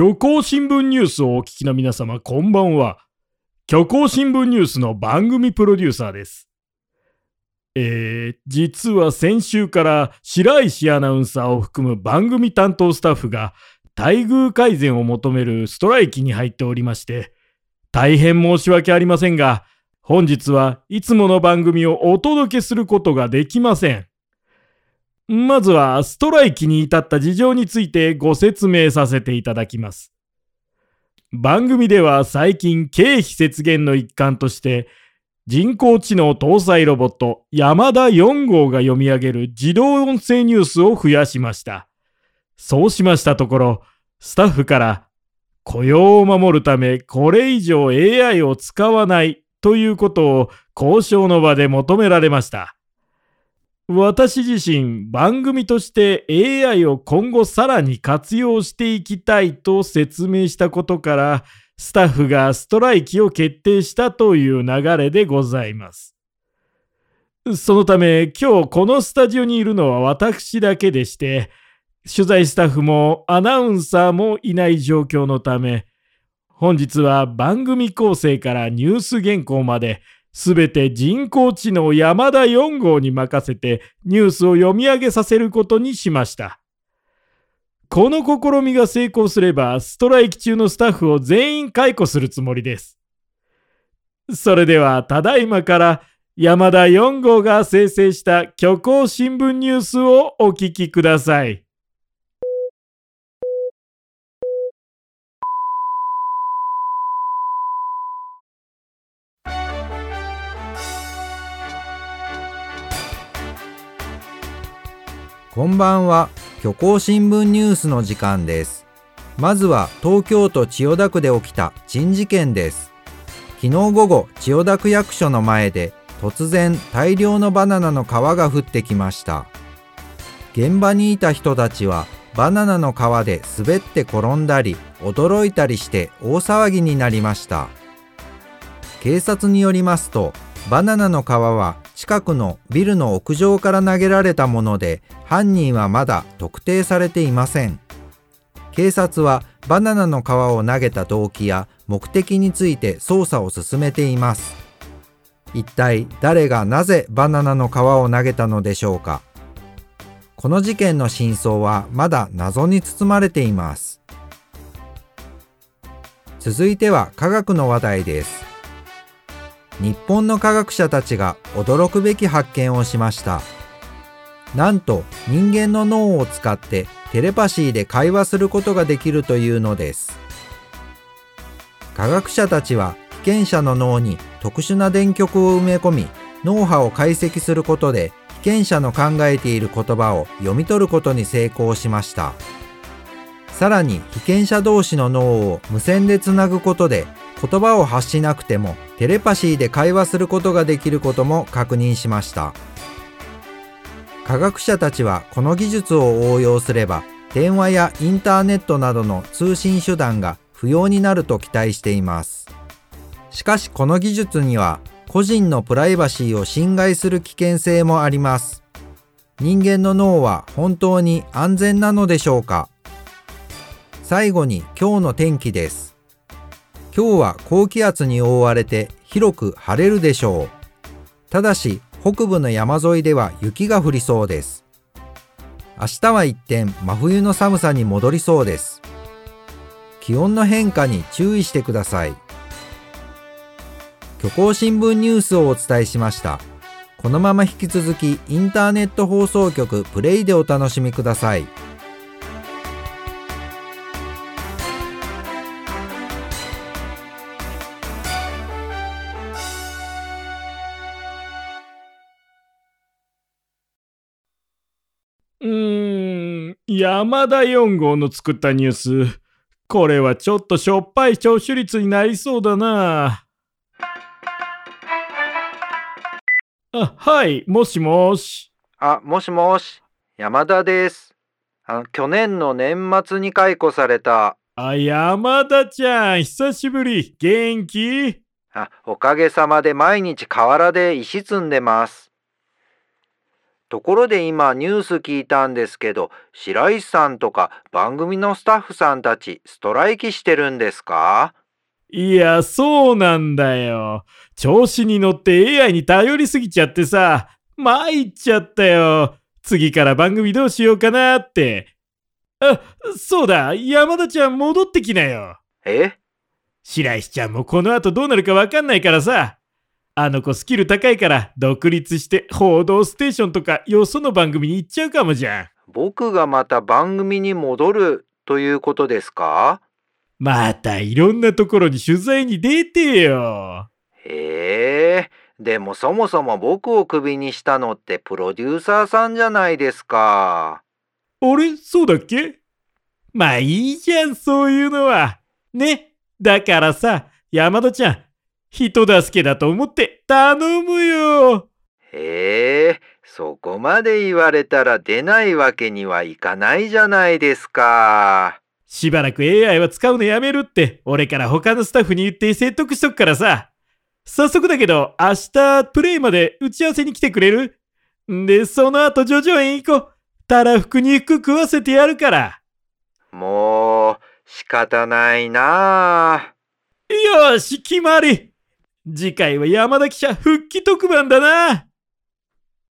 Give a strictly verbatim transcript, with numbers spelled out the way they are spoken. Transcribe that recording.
虚構新聞ニュースをお聞きの皆様、こんばんは。虚構新聞ニュースの番組プロデューサーです。えー、実は先週から白石アナウンサーを含む番組担当スタッフが待遇改善を求めるストライキに入っておりまして、大変申し訳ありませんが、本日はいつもの番組をお届けすることができません。まずはストライキに至った事情についてご説明させていただきます。番組では最近経費節減の一環として人工知能搭載ロボット山田よん号が読み上げる自動音声ニュースを増やしました。そうしましたところ、スタッフから雇用を守るためこれ以上 エーアイ を使わないということを交渉の場で求められました。私自身、番組として エーアイ を今後さらに活用していきたいと説明したことから、スタッフがストライキを決定したという流れでございます。そのため、今日このスタジオにいるのは私だけでして、取材スタッフもアナウンサーもいない状況のため、本日は番組構成からニュース原稿まで、すべて人工知能山田よん号に任せてニュースを読み上げさせることにしました。この試みが成功すれば、ストライキ中のスタッフを全員解雇するつもりです。それでは、ただいまから山田よん号が生成した虚構新聞ニュースをお聞きください。 こんばんは。虚構新聞ニュースの時間です。まずは東京都千代田区で起きた珍事件です。昨日午後、千代田区役所の前で突然大量のバナナの皮が降ってきました。現場にいた人たちはバナナの皮で滑って転んだり驚いたりして大騒ぎになりました。警察によりますと、バナナの皮は近くのビルの屋上から投げられたもので、犯人はまだ特定されていません。警察はバナナの皮を投げた動機や目的について捜査を進めています。一体誰がなぜバナナの皮を投げたのでしょうか。この事件の真相はまだ謎に包まれています。続いては科学の話題です。日本の科学者たちが驚くべき発見をしました。なんと人間の脳を使ってテレパシーで会話することができるというのです。科学者たちは被験者の脳に特殊な電極を埋め込み、脳波を解析することで被験者の考えている言葉を読み取ることに成功しました。さらに被験者同士の脳を無線でつなぐことで、言葉を発しなくてもテレパシーで会話することができることも確認しました。科学者たちはこの技術を応用すれば、電話やインターネットなどの通信手段が不要になると期待しています。しかしこの技術には個人のプライバシーを侵害する危険性もあります。人間の脳は本当に安全なのでしょうか。最後に今日の天気です。今日は高気圧に覆われて広く晴れるでしょう。ただし北部の山沿いでは雪が降りそうです。明日は一転真冬の寒さに戻りそうです。気温の変化に注意してください。虚構新聞ニュースをお伝えしました。このまま引き続きインターネット放送局プレイでお楽しみください。 うーん、山田よん号の作ったニュース。これはちょっとしょっぱい聴取率になりそうだな。あ、はい、もしもし。 あ、もしもし、山田です。あの、去年の年末に解雇された。 あ、山田ちゃん、久しぶり。元気？ あ、おかげさまで毎日河原で石積んでます。 ところで今ニュース聞いたんですけど、白石さんとか番組のスタッフさんたちストライキしてるんですか？ いや、そうなんだよ。調子に乗って エーアイ に頼りすぎちゃってさ、参っちゃったよ。次から番組どうしようかなって。あ、そうだ、山田ちゃん戻ってきなよ。 え？ 白石ちゃんもこの後どうなるかわかんないからさ。あの子スキル高いから独立して報道ステーションとかよその番組に行っちゃうかもじゃん。 僕がまた番組に戻るということですか？ またいろんなところに取材に出てよ。 へえ、でもそもそも僕をクビにしたのってプロデューサーさんじゃないですか。 あれ、そうだっけ？まあいいじゃん、そういうのは。ね。だからさ、山田ちゃん、人助けだと思って頼むよ。 へえ、そこまで言われたら出ないわけにはいかないじゃないですか。 しばらく エーアイ は使うのやめるって俺から他のスタッフに言って説得しとくからさ。早速だけど明日プレイまで打ち合わせに来てくれる？んで、その後叙々苑行こう。たらふく肉食わせてやるから。 もう仕方ないなあ。 よし、決まり。次回は山田記者復帰特番だな。